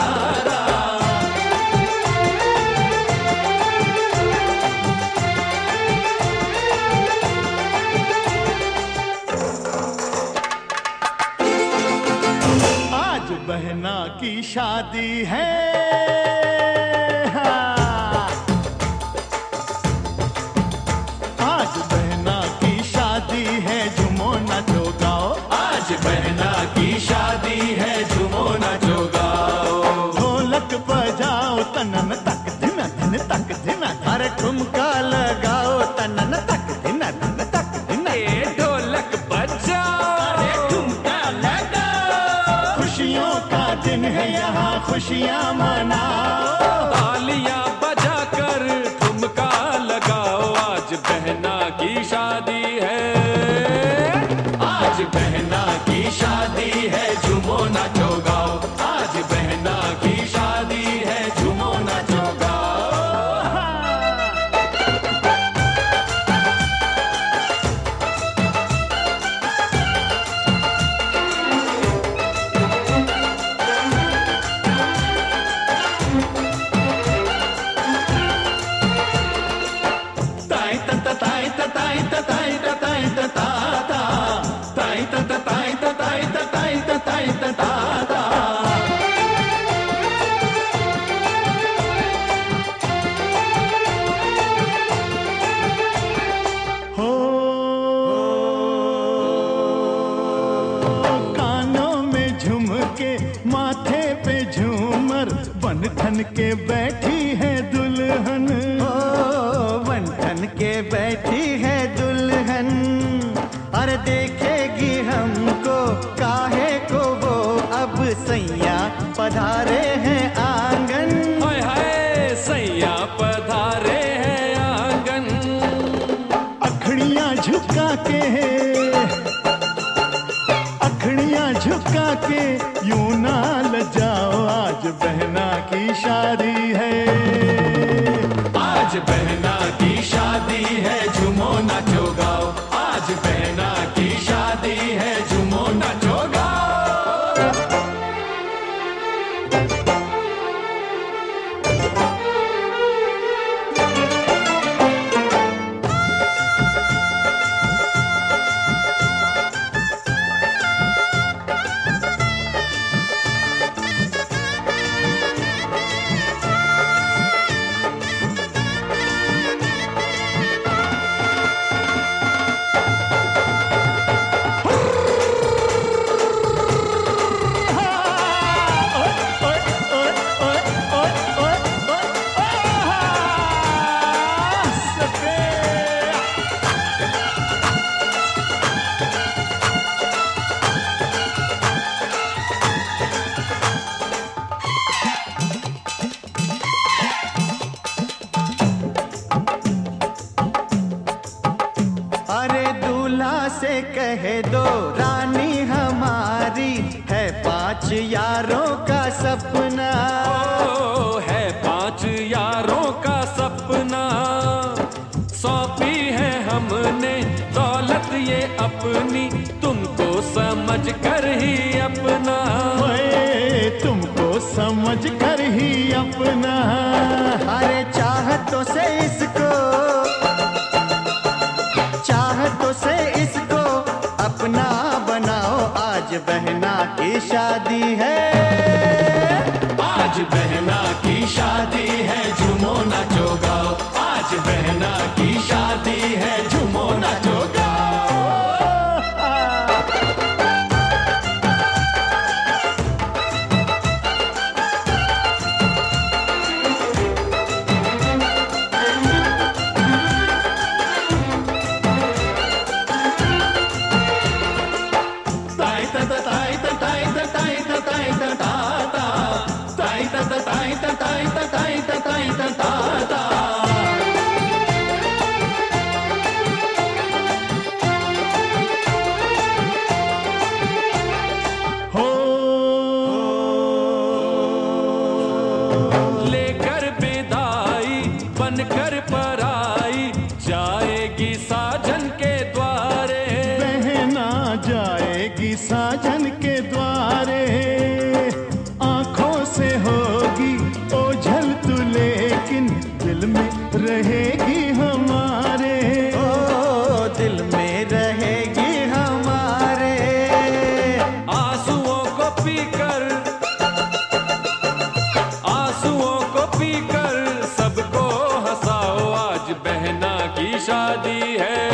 तारा। आज बहना की शादी है, आज बहना की शादी है, झूमो नाचो गाओ। आज बहना की शादी है, झूमो नाचो गाओ। ढोलक बजाओ तनन तक दिन दिन तक दिन, अरे ठुमका लगाओ तनन तक दिन दिन तक दिन। ढोलक बजाओ, अरे ठुमका लगाओ। खुशियों का दिन है यहाँ, खुशियाँ मनाओ। तालियां बजाकर ठुमका लगाओ। आज बहना की शादी है, आज बहना की शादी है, झूमो नाचो गाओ। आज बहना की शादी है, झूमो नाचो गाओ। ताई ता ताई ता ताई ता ताई ता ताई ता ता ता, ताई ता ताई ता ताई ता ताई ता ताई ता ता ता। हो कानों में झुमके, माथे पे झूमर, बन ठन के बैठी है दुल्हन। बन ठन के बैठी है दुल्हन, अरे देखेगी हमको काहे को वो, अब सैया पधारे हैं आंगन। हाय हाय सैया पधारे हैं आंगन। अखड़ियाँ झुका के, अखड़ियाँ झुका के यूं ना लजाओ। आज बहना की शादी है, आज बहना की शादी है, झूमो नाचो गाओ। आज बहना की शादी है, झूमो नाचो गाओ। अरे दूल्हा से कह दो रानी हमारी है, 5 यारों का सपना। ओ है 5 यारों का सपना। सौंपी है हमने दौलत ये अपनी, तुमको समझ कर ही अपना। ओए तुमको समझ कर ही अपना। अरे चाहतों से इसको, चाहतों से इसको अपना बनाओ। आज बहना की शादी है, आज बहना की शादी है, झूमो नाचो गाओ। आज बहना की शादी है, झूमो नाचो गाओ। ताई ता ताई ता ताई ता ताई ता ताई ता ता ता, ताई ता ताई ता ताई ता ताई ता ताई ता ता ता। हो लेकर विदाई बनकर पराई, जाएगी साजन के द्वारे। बहना जाएगी साजन के द्वारे, आंखों से हो होगी ओझल तू लेकिन दिल में रहेगी हमारे। ओ दिल में रहेगी हमारे। आंसुओं को पीकर सबको हंसाओ, आज बहना की शादी है।